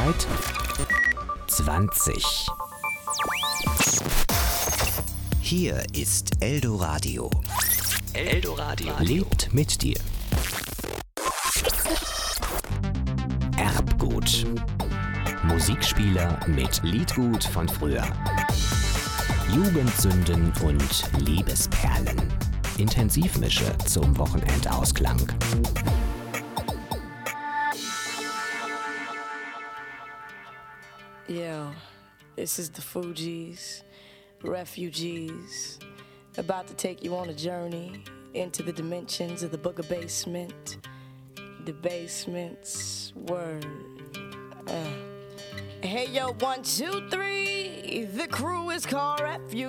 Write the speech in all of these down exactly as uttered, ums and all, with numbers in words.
Zeit zwanzig. Hier ist Eldoradio. Eldoradio lebt mit dir. Erbgut. Musikspieler mit Liedgut von früher. Jugendsünden und Liebesperlen. Intensivmische zum Wochenendausklang. Yo, this is the Fugees, refugees, about to take you on a journey into the dimensions of the Booger Basement, the basement's word. Uh. Hey yo, one, two, three, the crew is called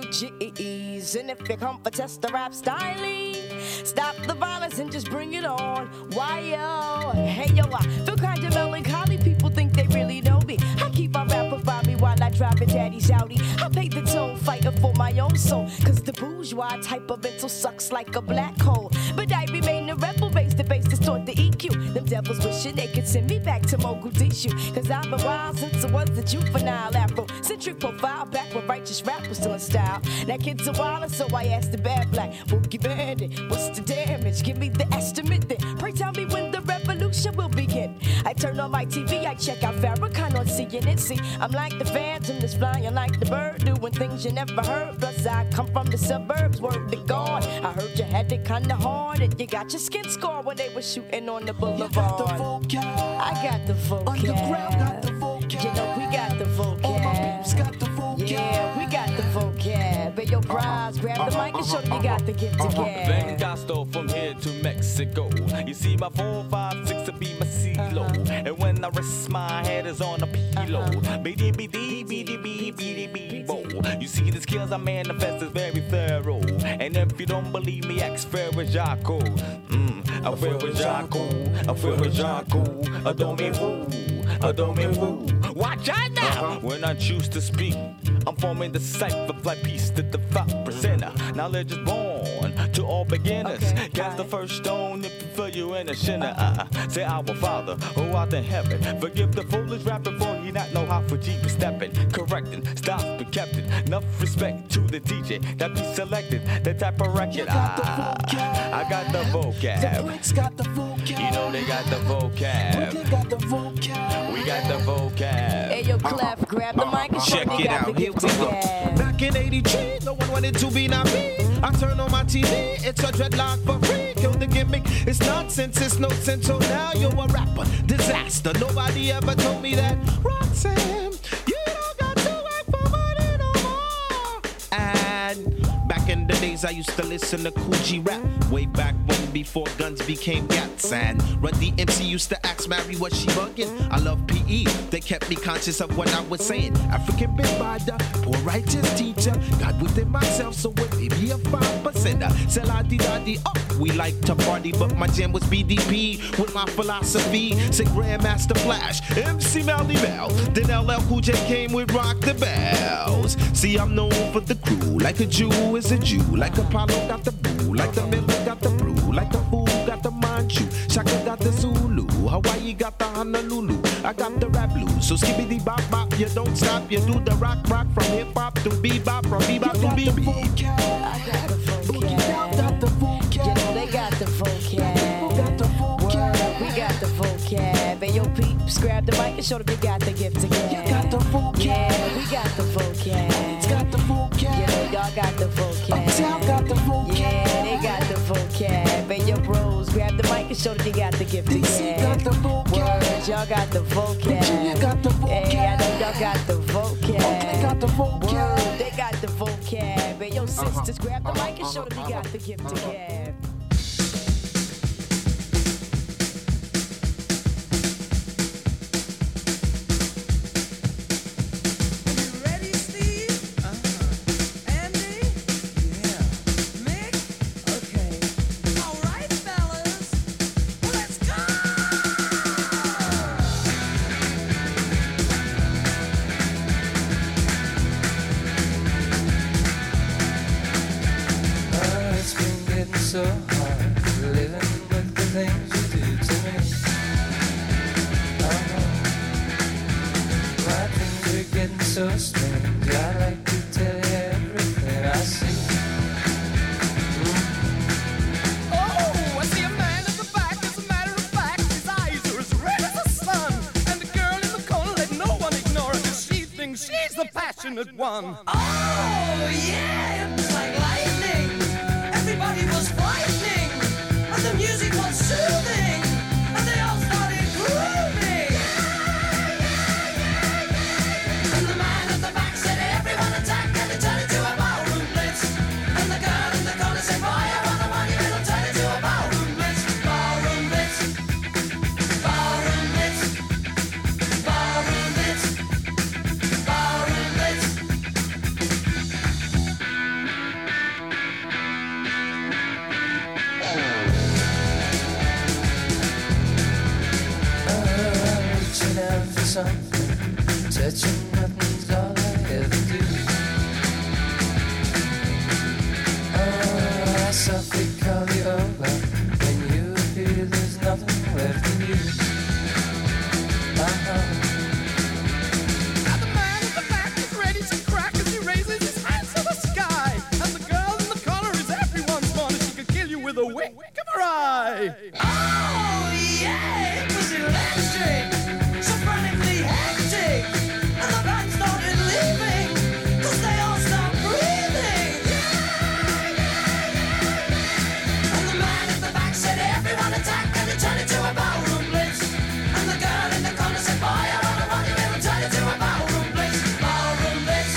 refugees, and if you come for test the rap styling, stop the violence and just bring it on. Why yo, hey yo, I feel kinda melancholy, people think they really know me. I keep my rapper by me while I drive a daddy shouty. I pay the toll fighting for my own soul, cause the bourgeois type of mental sucks like a black hole. But I remain a rebel, base the bass, distort the E Q. Them devils wishing they could send me back to Mogadishu, cause I've been wild since I was a juvenile Afro-centric profile, back when righteous rap was still in style. That kid's a wilder, so I asked the bad black Boogie Bandit, what's the damage? Give me the estimate then. Pray tell me when the revolution will begin. I turn on my T V, I check out Farrakhan on C N N. See, I'm like the phantom that's flying like the bird, doing things you never heard. Plus I come from the suburbs, word to God. I heard you had it kinda hard and you got your skin scarred when they were shooting on the boulevard. You got the vocab. I got the vocab. Underground got the vocab. You know we got the vocab. All my peeps got the vocab. Yeah, we got the vocab. But your prize, grab the mic and show them you got the gift to gab. Vengasto from here to Mexico. You see my four, five, six to be my CeeLo. And when I rest my head is on a pillow. B-D, B-D, B-D, B, B-D, B-Bo. You see the skills I manifest is very thorough. And if you don't believe me, ask Ferrajaco. Mmm, a Ferrajaco, a Ferrajaco, a Domi Woo, a Domi Woo. Watch out now! When I choose to speak, I'm forming the cipher like peace to the five percenter. Knowledge is born to all beginners. Okay, cast the first stone if you feel you in a sinner. Uh, say our Father who art in heaven, forgive the foolish rapper for he not know how for G be stepping, correcting, stops be kept it. Enough respect to the D J that be selected. That type of record. Ah, I got the vocab. The Bricks got the vocab. You know they got the vocab. Brooklyn got the vocab. We got the vocab. Hey yo, Clef, grab the mic and show Check them you it got out, the here gift we to go. gab. Back in eighty-three, no one wanted to be not me. I turn on my T V, it's a dreadlock for free. Kill the gimmick, it's nonsense, it's no sense. So now you're a rapper, disaster. Nobody ever told me that. Roxanne, you don't got to work for money no more. And back in the days, I used to listen to Kool G rap. Way back when, before guns became gats. And Run D M C used to ask Mary, was she bugging? I love P E, they kept me conscious of what I was saying. African been by the poor righteous teacher. God within myself, so it may be a five percenter. Sell I D D oh, we like to party, but my jam was B D P with my philosophy. Say Grandmaster Flash, M C Melly Bell. Then L L Cool J came with Rock the Bells. See, I'm known for the crew, like a Jew is a Jew, like Apollo got the boo, like the Miller got the brew, like the fool got the Manchu, Shaka got the Zulu, Hawaii got the Honolulu, I got the rap blues. So skibbity bop bop, you don't stop, you do the rock rock from hip hop to bebop, from bebop to bebop. I got the vocab. Got the vocab. You know they got the vocab. Got the vocab. Word, we got the vocab. Hey yo, peeps, grab the mic and show them you got the gift to gab. You got the vocab. Yeah, we got the vocab. It's got the vocab. You know y'all got the vocab. Uptown got the vocab. Yeah, they got the vocab. Hey yo, bros, grab the mic and show them you got the gift to D C gab. got the vocab. Word, y'all got the vocab. Virginia got the vocab. Hey, I know y'all got the vocab. Oakland got the vocab. Word, they got the vocab. Hey yo, sisters, grab the mic and show them you got the gift to gab. So hard living with the things you do to me. Oh, so strange. I like to tell you everything I see. Oh, I see a man at the back. As a matter of fact, his eyes are as red as the sun. And the girl in the corner, let no one ignore her, 'cause she thinks she's the passionate one. Oh, yeah, it was like lightning. Everybody was frightening, and the music was soothing, and they all started grooving. And the man at the back said, everyone attack, and it turned into a ballroom blitz. And the girl in the corner said, boy, I wanna want you, it'll turn into a ballroom blitz. Ballroom blitz. Ballroom blitz. Ballroom blitz. Ballroom blitz. Reaching out for something, touching nothing's all I ever do. Oh, I softly call you over, when you appear there's nothing left in you. Uh-huh. Now the man at the back is ready to crack as he raises his hands to the sky. And the girl in the corner is everyone's fun, and she could kill you with a wink of her eye. Oh, yeah, it was electric, so frantically hectic, and the band started leaving, 'cause they all stopped breathing. And the man at the back said, everyone attack, and it turned into a ballroom blitz. And the girl in the corner said, boy, I wanna want you, it'll turn into a ballroom blitz. Ballroom blitz.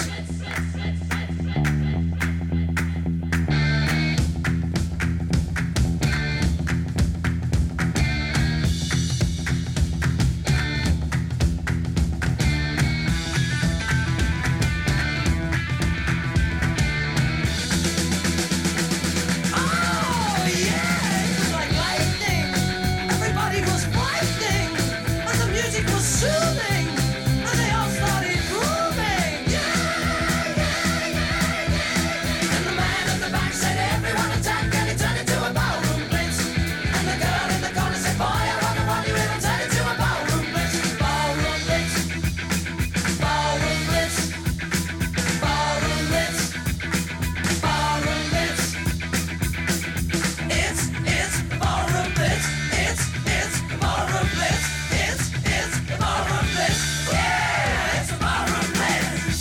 Oh, yeah, it was like lightning. Everybody was frightening, and the music was soothing, and they all started grooving. And the man at the back said, everyone attack, and it turned into a ballroom blitz. And the girl in the corner said, boy, I wanna want you, it'll turn into a ballroom blitz. Ballroom blitz. Ballroom blitz. Ballroom blitz. Ballroom blitz. It's, it's ballroom blitz. It's, it's ballroom blitz. It's, it's ballroom blitz. Yeah, it's ballroom blitz.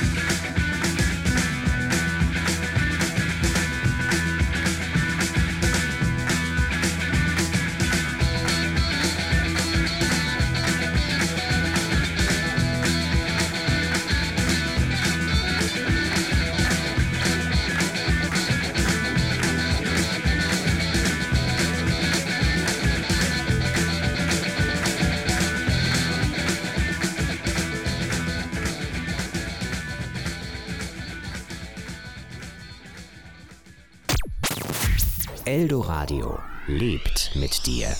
Eldoradio lebt mit dir.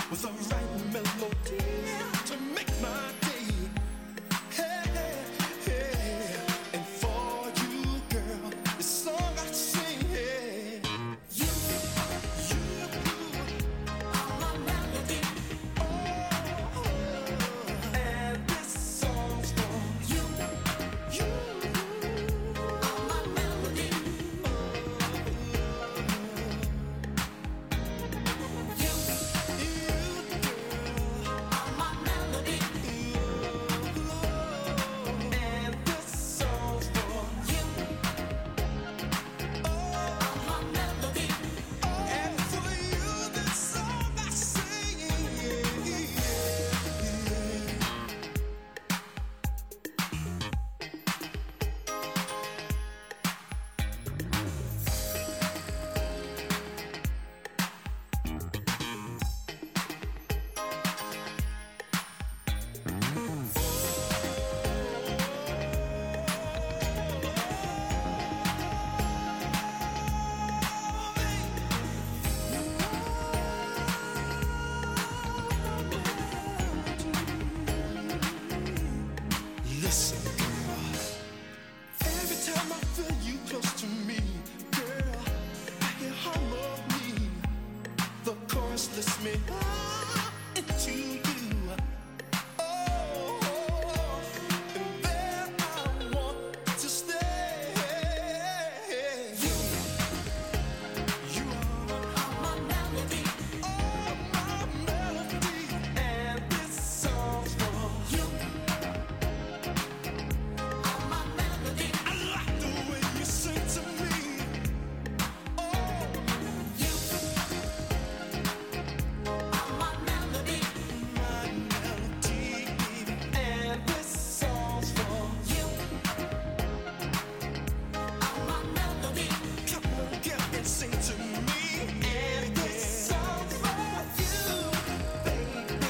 with the right melody to make my day. Hey, hey, hey. And for you, girl, this song I sing. Hey. You, you, are my melody. Oh, and this song's for you. You are my melody. You, you, girl, are my melody. And this song's for you. Are my melody. And for you, this song I sing. Listen, girl. Every time I feel you close to me, girl, I hear harmony. The chorus lifts me up into you. Oh, and there I want to stay. You, you are my melody. Oh, my melody. And this song's for you. My melody. I like the way you sing to me. Oh, you are my melody. My melody. And this song's for you. Are my melody. Come on, girl, and sing to me. And this song's for you, baby.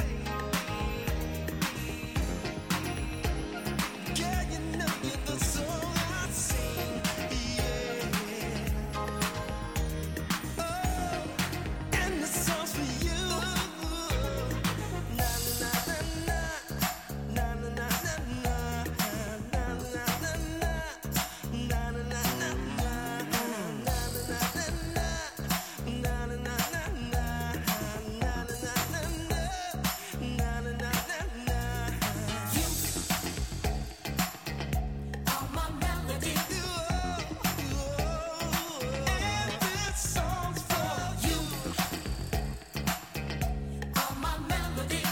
Girl, you know you're the song I sing, yeah. Oh, and the song's for you. Na na na na na na na na na na na na na na na na na are my melody. And this song's for you. Are my melody.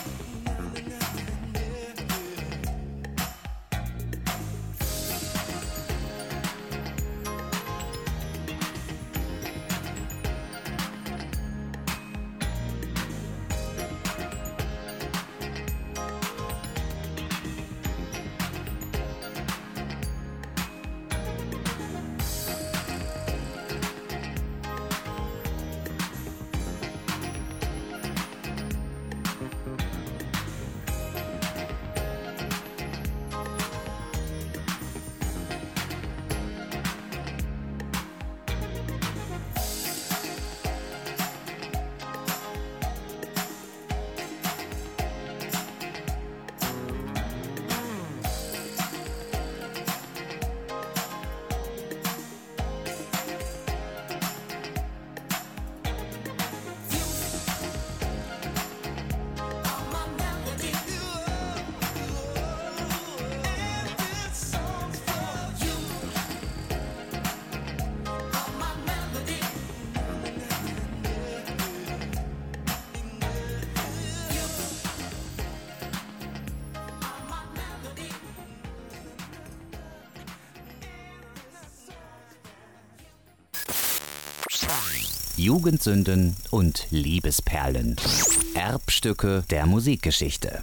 Are my melody. And this song's for you. Are my melody. You are my melody. Jugendsünden und Liebesperlen. Erbstücke der Musikgeschichte.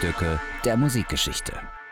Bruchstücke der Musikgeschichte.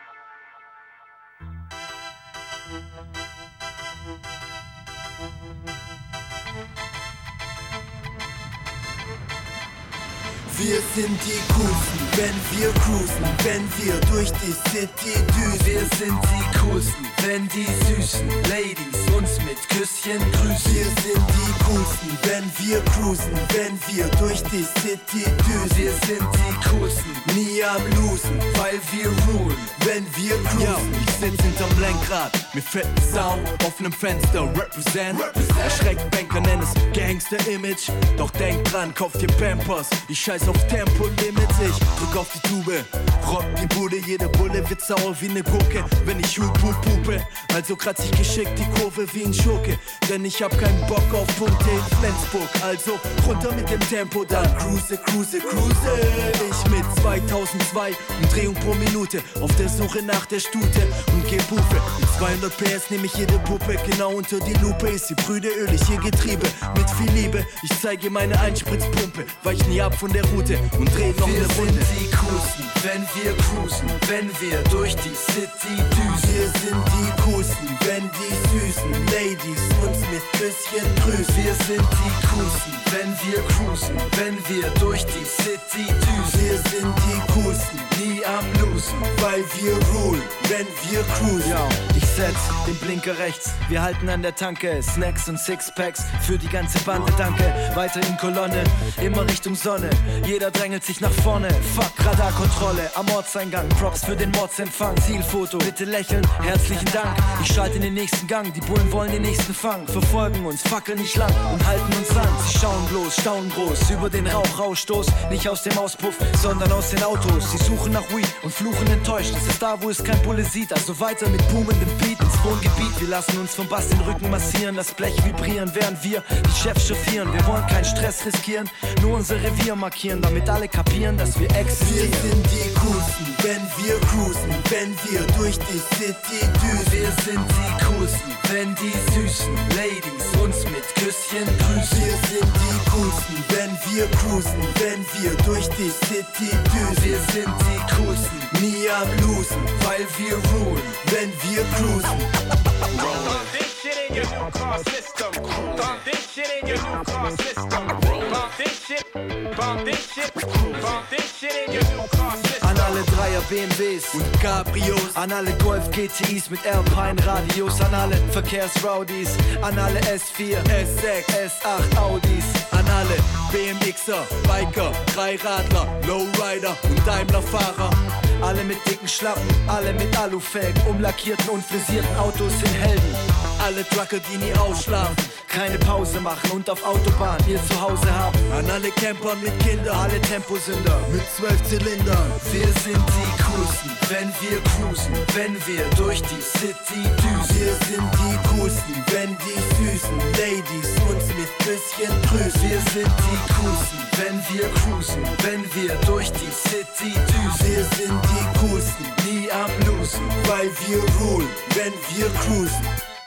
Wir sind die Coolsten, wenn wir cruisen, wenn wir durch die City düsen. Wir sind die Coolsten, wenn die süßen Ladies uns mit Küsschen grüßen. Wir sind die Coolsten, wenn wir cruisen, wenn wir durch die City düsen. Wir sind die Coolsten, nie am Losen, weil wir rulen, wenn wir cruisen. Yo, ich sitz hinterm Lenkrad, mit fetten Sound, offenem Fenster, represent. represent. Erschreckt Banker, nenn es Gangster-Image. Doch denk dran, kauf dir Pampers, ich scheiß auf Tempolimit. Ich drück auf die Tube, rock die Bude, jede Bulle wird sauer wie ne Gurke, wenn ich hup hup hupe. Also kratz ich geschickt die Kurve wie ein Schurke, denn ich hab keinen Bock auf Punkte in Flensburg. Also runter mit dem Tempo, dann cruise, cruise, cruise. Ich mit zweitausendzwei Umdrehung pro Minute auf der Suche nach der Stute und geh Pufe. Mit zweihundert P S nehm ich jede Puppe genau unter die Lupe. Ist die Brüde ölig, ihr Getriebe mit viel Liebe. Ich zeige meine Einspritzpumpe, weich nie ab von der Route und dreh noch wir eine Runde. Wir sind die Coolsten, wenn wir cruisen, wenn wir durch die City düsen. Wir sind die Coolsten, wenn die süßen Ladies uns mit Küsschen grüßen. Wir sind die Coolsten, wenn wir cruisen, wenn wir durch die City düsen. Wir sind die Coolsten, nie am Losen, weil wir rulen, wenn wir cruisen. Yo, ich setz den Blinker rechts, wir halten an der Tanke, Snacks und Sixpacks für die ganze Bande, danke. Weiter in Kolonne, immer Richtung Sonne, jeder drängelt sich nach vorne. Fuck, Radarkontrolle am Ortseingang, Props für den Mordsempfang. Zielfoto, bitte lächeln, herzlichen Dank. Ich schalte in den nächsten Gang, die Bullen wollen den nächsten fangen. Verfolgen uns, fackeln nicht lang und halten uns an. Sie schauen bloß, staunen groß über den Rauchausstoß. Nicht aus dem Auspuff, sondern aus den Autos. Sie suchen nach Weed und fluchen enttäuscht. Es ist da, wo es kein Bulle sieht, also weiter mit boomendem Beat ins Wohngebiet. Wir lassen uns vom Bass den Rücken massieren, das Blech vibrieren, während wir die Chefs chauffieren. Wir wollen keinen Stress riskieren, nur unser Revier markieren, damit alle kapieren, dass wir existieren. Wir sind die Coolsten, wenn wir cruisen, wenn wir durch die City düsen. Wir sind die Coolsten, wenn die süßen Ladies uns mit Küsschen grüßen. Wir sind die Coolsten, wenn wir cruisen, wenn wir durch die City düsen. Wir sind die Coolsten, nie am Losen, weil wir rulen, wenn wir cruisen. Pump this shit in your new car system. Pump this shit in your new car system. Pump this shit, pump this shit, pump this shit in your new car system. An alle Dreier B M Ws und Cabrios, an alle Golf G T Is mit Alpine Radios, an alle Verkehrsrowdies, an alle S vier, S sechs, S acht Audis, an alle B M Xer, Biker, Dreiradler, Lowrider und Daimler-Fahrer. Alle mit dicken Schlappen, alle mit Alufelgen, umlackierten und frisierten Autos sind Helden. Alle Trucker, die nie ausschlafen, keine Pause machen und auf Autobahn ihr Zuhause haben. An alle Camper mit Kindern, alle Temposünder mit zwölf Zylindern. Wir sind die Coolsten, wenn wir cruisen, wenn wir durch die City düsen. Wir sind die Coolsten, wenn die süßen Ladies uns mit Küsschen grüßen. Wir sind die Coolsten, wenn wir cruisen, wenn wir durch die City düsen. Wir sind die Coolsten, nie am Losen, weil wir rulen, wenn wir cruisen.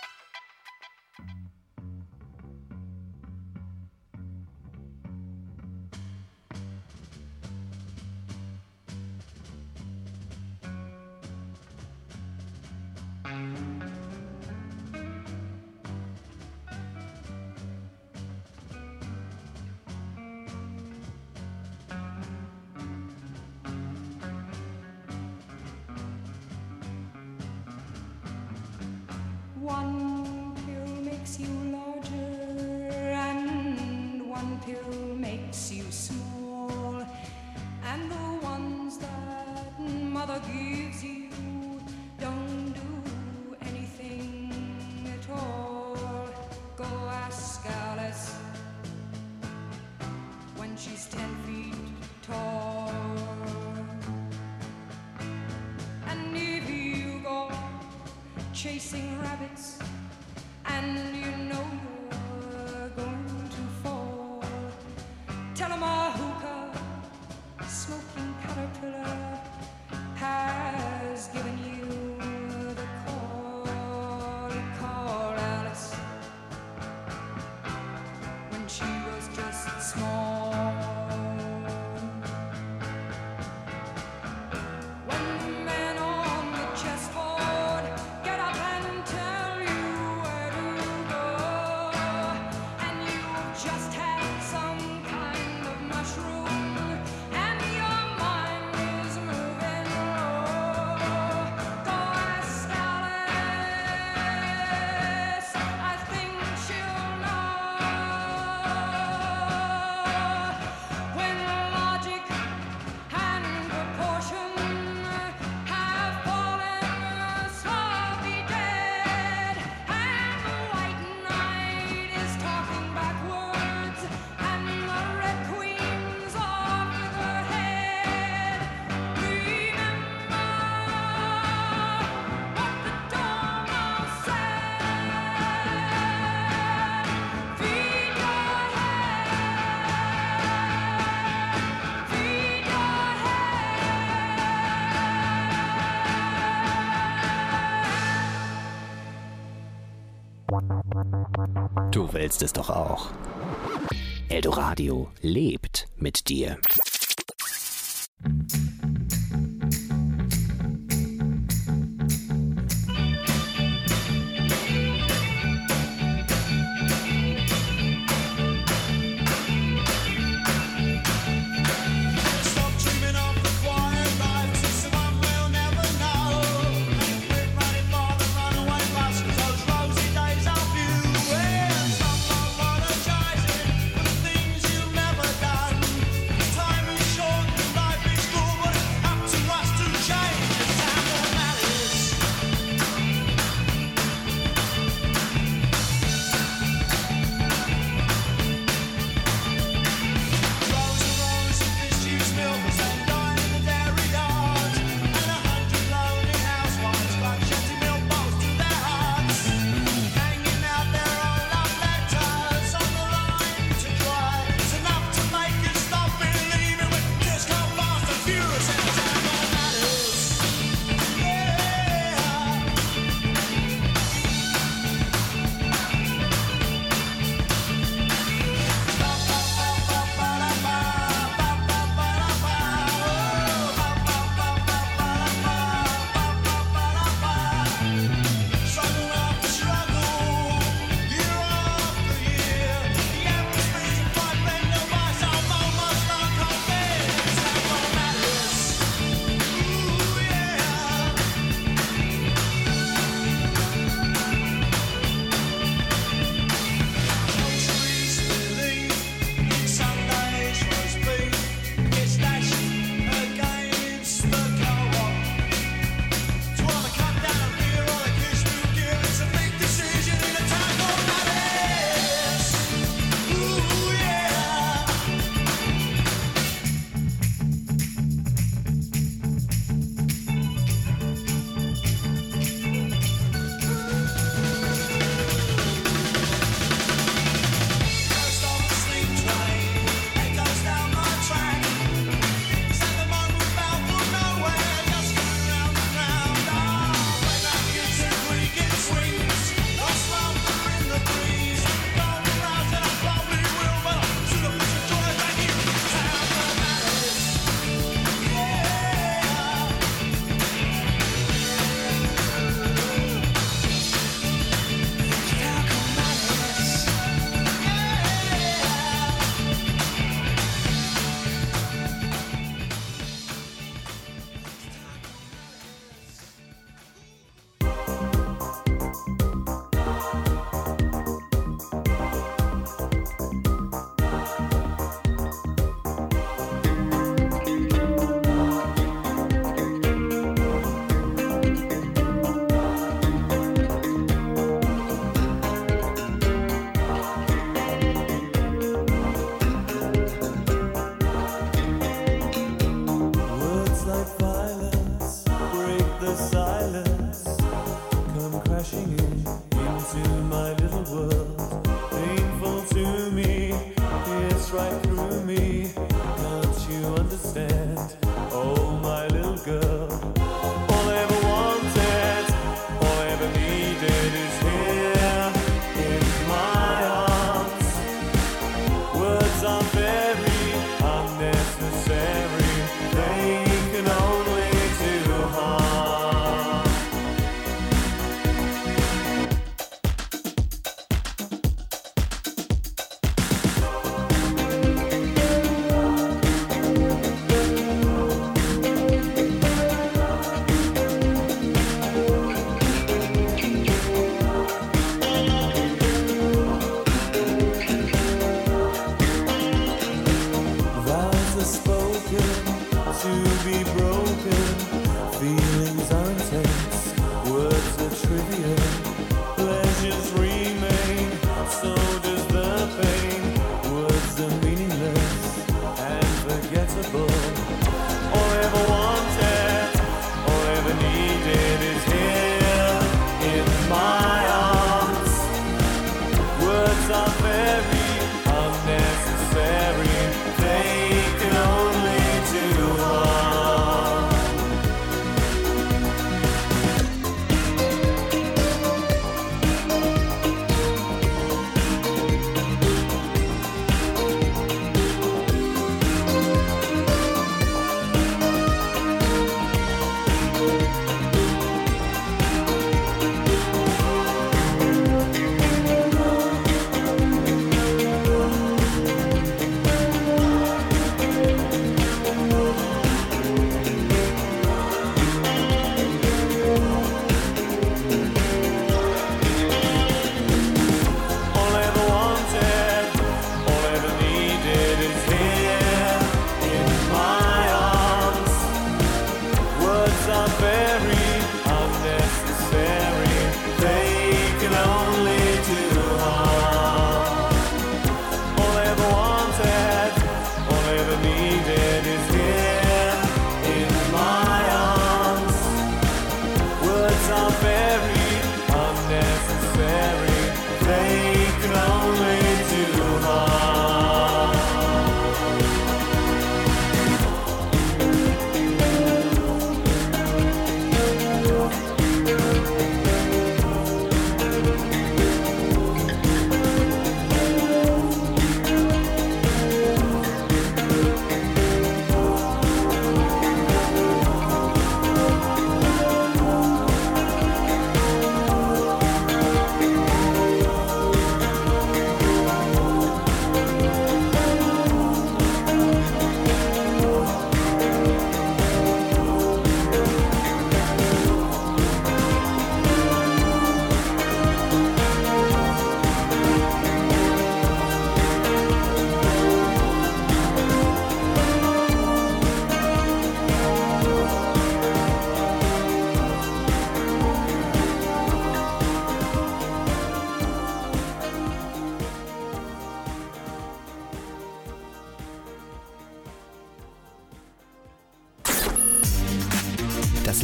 One pill makes you larger and one pill makes you small, and the ones that mother gives you don't do anything at all. Go ask Alice when she's ten feet tall. And if you go chasing rabbits and you know you're going to fall, tell 'em a hookah smoking caterpillar has given you the call. Call Alice when she was just small. Du willst es doch auch. Eldoradio lebt mit dir.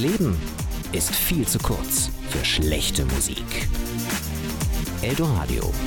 Leben ist viel zu kurz für schlechte Musik. Eldoradio.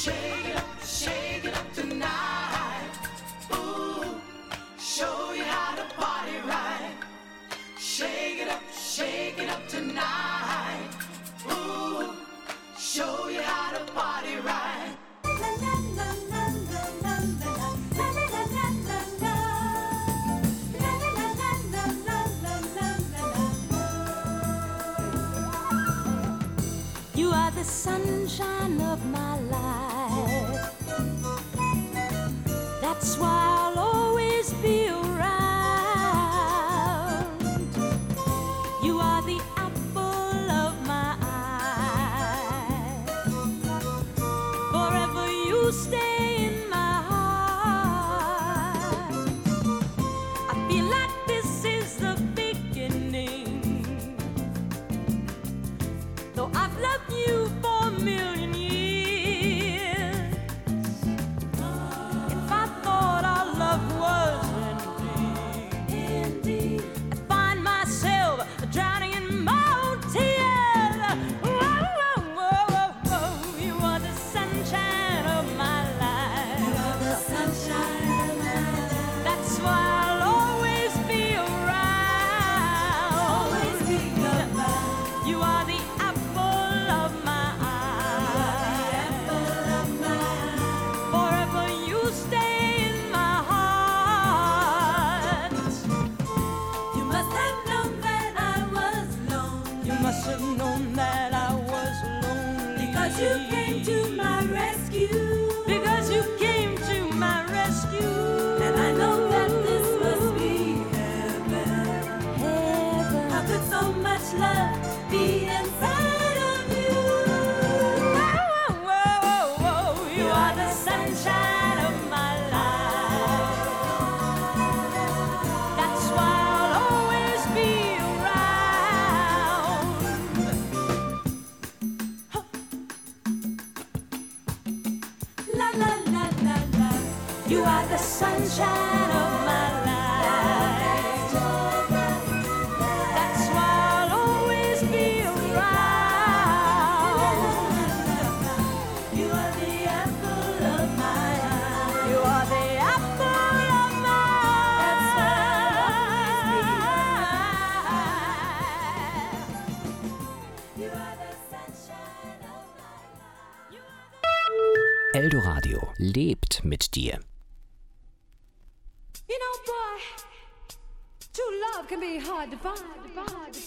Shake it up, shake it up tonight. Ooh, show you how to party right. Shake it up, shake it up tonight. Ooh, show you how to party right. You are the sunshine of my life. That's why I'll always be around. You are the apple of my eye. Forever you stay in my heart. I feel like this is the beginning. Though I've loved you for a million years, if I thought our love was ending, I'd find myself drowning in my own tears. Whoa, whoa, whoa, whoa. You are the sunshine of my life. You are the sunshine of my life. That's why I'll always be around. Always be around. You are the apple of my eye. Forever you stay in my heart. You must have known that I was lonely. You must have known that I was lonely. Because you came to my rescue. Because you came to my rescue. And I know that this must be heaven. Heaven. How could so much love be inside of you? Whoa, whoa, whoa. You are the sunshine of my life. That's why I'll always be around. La la la la la. You are the sunshine of my life. That's why I'll always be around. You are the apple of my eye. You are the apple of my eye. You are the sunshine of my life. Eldoradio lebt mit dir. You know, boy, true love can be hard to find. True,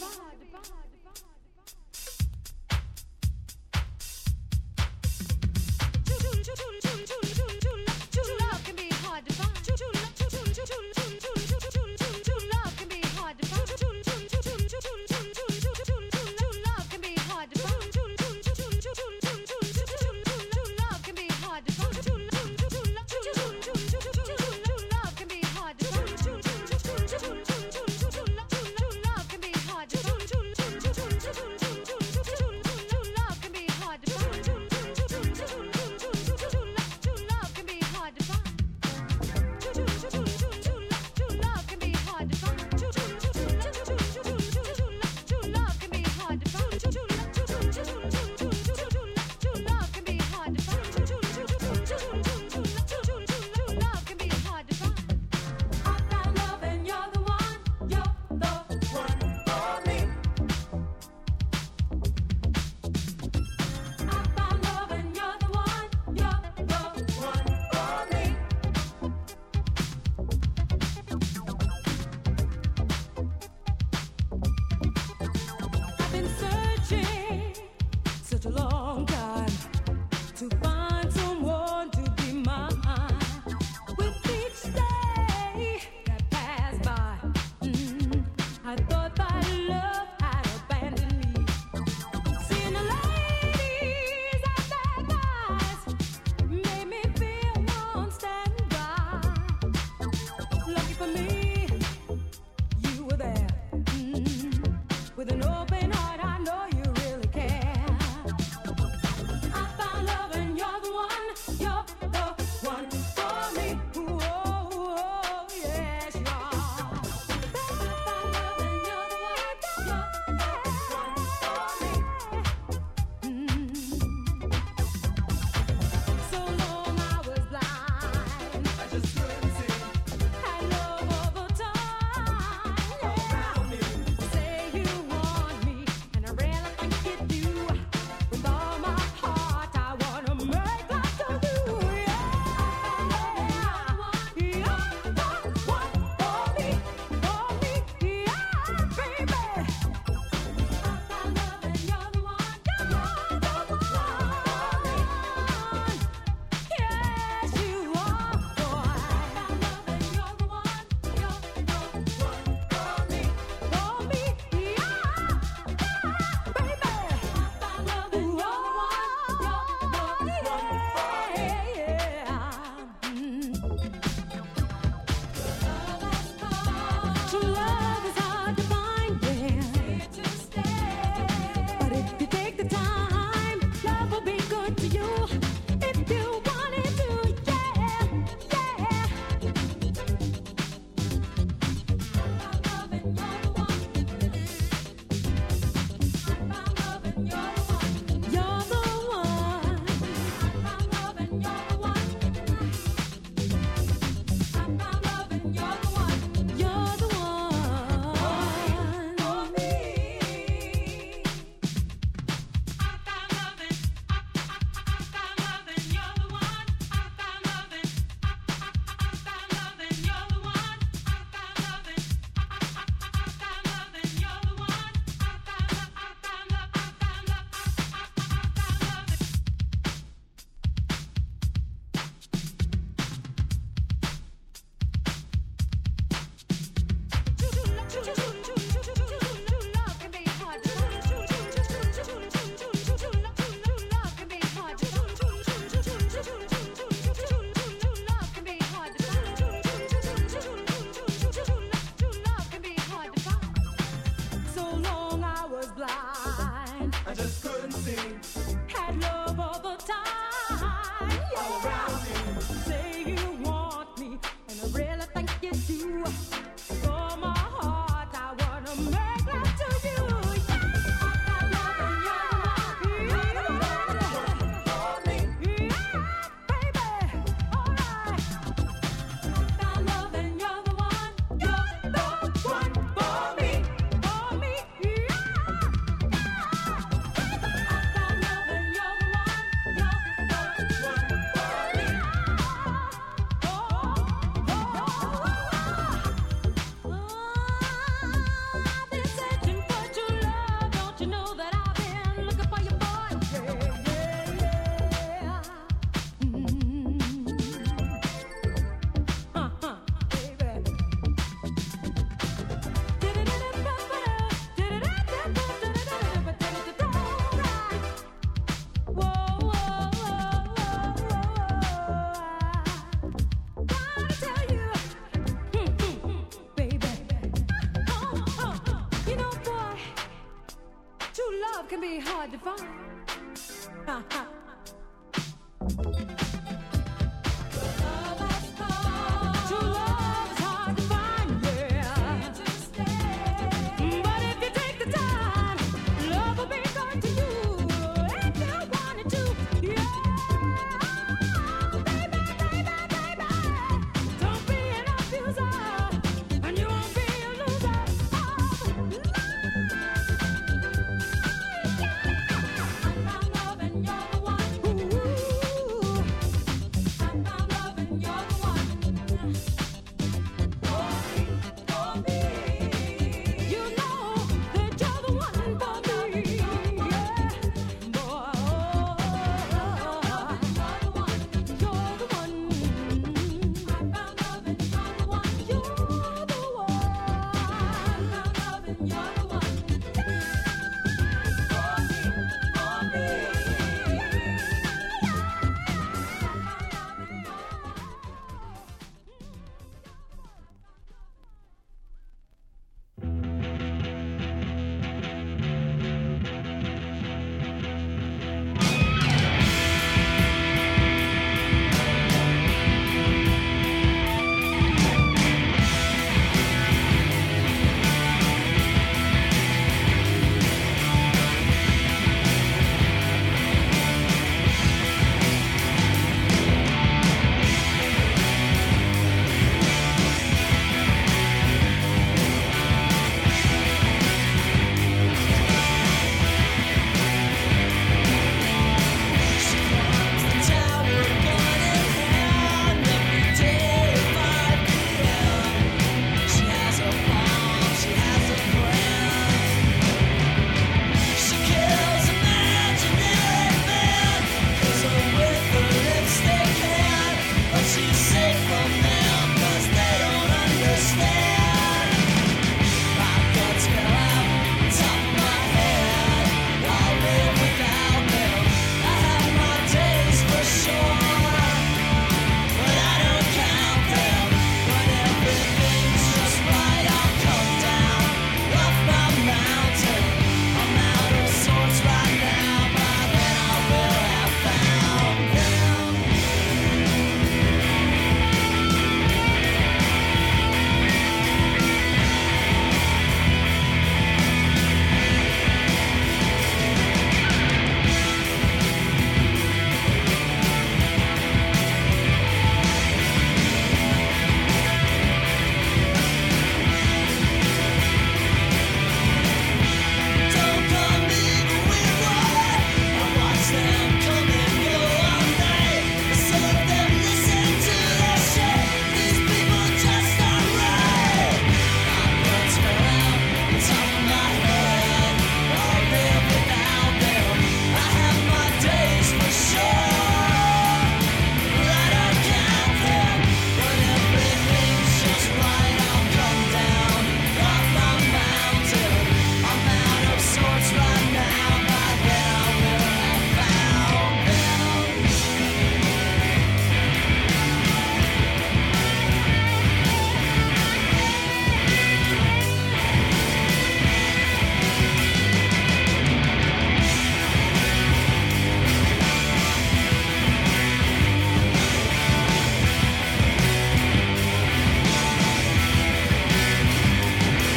true, true, true, true, true, true, true, true love can be hard to find. True, true, true, true, true, true, true, true, true, true, true, true love can be hard to find. True, true, true, true, true, true, true, true, true, true, true, true love can be hard to find. True, true, true, true, true, true, true, true, true, true love can be hard to find. True, true, true, true, true, true, true, true, true, true love can be hard to find. True, true, true, true, true, true, true, true, love can be hard to find. True, true, true, true, true, true, true, true, true, true, love can be hard to find. True, true, true, true, true, true, true, true, true, true, true, love hard to find.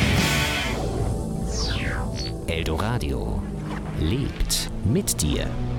Eldoradio lebt mit dir.